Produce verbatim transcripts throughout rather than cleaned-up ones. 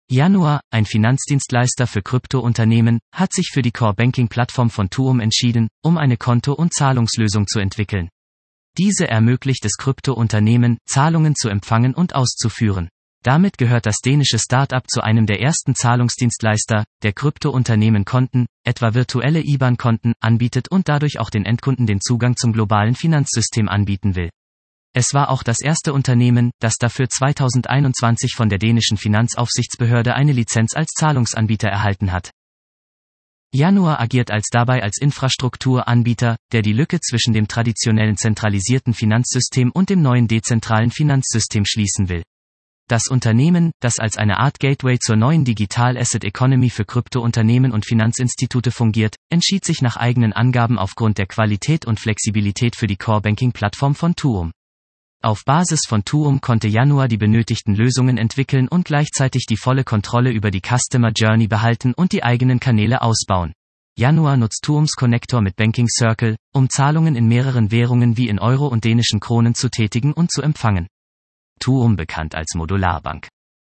Januar, ein Finanzdienstleister für Krypto-Unternehmen, hat sich für die Core-Banking-Plattform von Tuum entschieden, um eine Konto- und Zahlungslösung zu entwickeln. Diese ermöglicht es Krypto-Unternehmen, Zahlungen zu empfangen und auszuführen. Damit gehört das dänische Start-up zu einem der ersten Zahlungsdienstleister, der Krypto-Unternehmen Konten, etwa virtuelle I B A N-Konten, anbietet und dadurch auch den Endkunden den Zugang zum globalen Finanzsystem anbieten will. Es war auch das erste Unternehmen, das dafür zweitausendeinundzwanzig von der dänischen Finanzaufsichtsbehörde eine Lizenz als Zahlungsanbieter erhalten hat. Januar agiert als dabei als Infrastrukturanbieter, der die Lücke zwischen dem traditionellen zentralisierten Finanzsystem und dem neuen dezentralen Finanzsystem schließen will. Das Unternehmen, das als eine Art Gateway zur neuen Digital Asset Economy für Kryptounternehmen und Finanzinstitute fungiert, entschied sich nach eigenen Angaben aufgrund der Qualität und Flexibilität für die Core-Banking-Plattform von Tuum. Auf Basis von Tuum konnte Januar die benötigten Lösungen entwickeln und gleichzeitig die volle Kontrolle über die Customer Journey behalten und die eigenen Kanäle ausbauen. Januar nutzt Tuums Connector mit Banking Circle, um Zahlungen in mehreren Währungen wie in Euro und dänischen Kronen zu tätigen und zu empfangen. Tuum bekannt als Modularbank.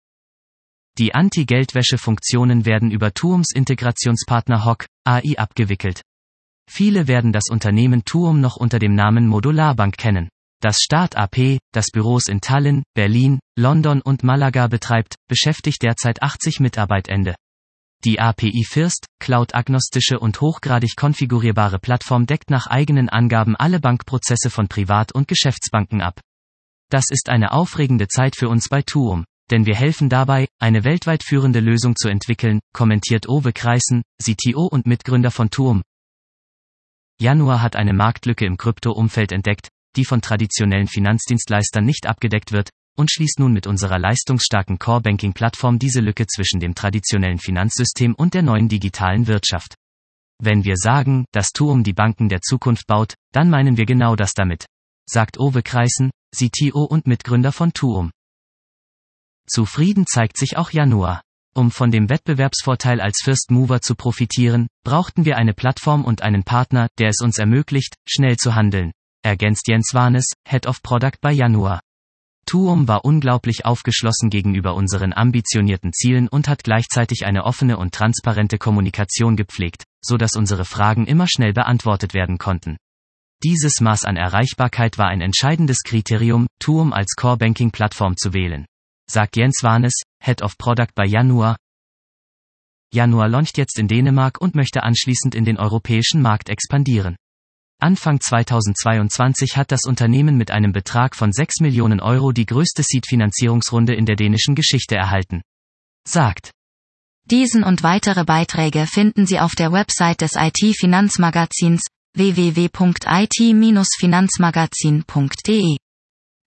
Die Anti-Geldwäsche-Funktionen werden über Tuums Integrationspartner H O C A I abgewickelt. Viele werden das Unternehmen Tuum noch unter dem Namen Modularbank kennen. Das Start-up, das Büros in Tallinn, Berlin, London und Malaga betreibt, beschäftigt derzeit achtzig Mitarbeitende. Die A P I-First, cloud-agnostische und hochgradig konfigurierbare Plattform deckt nach eigenen Angaben alle Bankprozesse von Privat- und Geschäftsbanken ab. Das ist eine aufregende Zeit für uns bei Tuum, denn wir helfen dabei, eine weltweit führende Lösung zu entwickeln, kommentiert Ove Kreisen, C T O und Mitgründer von Tuum. Januar hat eine Marktlücke im Krypto-Umfeld entdeckt, die von traditionellen Finanzdienstleistern nicht abgedeckt wird, und schließt nun mit unserer leistungsstarken Core-Banking-Plattform diese Lücke zwischen dem traditionellen Finanzsystem und der neuen digitalen Wirtschaft. Wenn wir sagen, dass Tuum die Banken der Zukunft baut, dann meinen wir genau das damit, sagt Ove Kreisen, C T O und Mitgründer von Tuum. Zufrieden zeigt sich auch Januar. Um von dem Wettbewerbsvorteil als First Mover zu profitieren, brauchten wir eine Plattform und einen Partner, der es uns ermöglicht, schnell zu handeln, ergänzt Jens Warnes, Head of Product bei Januar. Tuum war unglaublich aufgeschlossen gegenüber unseren ambitionierten Zielen und hat gleichzeitig eine offene und transparente Kommunikation gepflegt, so dass unsere Fragen immer schnell beantwortet werden konnten. Dieses Maß an Erreichbarkeit war ein entscheidendes Kriterium, Tuum als Core-Banking-Plattform zu wählen, sagt Jens Warnes, Head of Product bei Januar. Januar launcht jetzt in Dänemark und möchte anschließend in den europäischen Markt expandieren. Anfang zweitausendzweiundzwanzig hat das Unternehmen mit einem Betrag von sechs Millionen Euro die größte Seed-Finanzierungsrunde in der dänischen Geschichte erhalten. Sagt. Diesen und weitere Beiträge finden Sie auf der Website des I T-Finanzmagazins w w w punkt i t Bindestrich finanzmagazin punkt d e.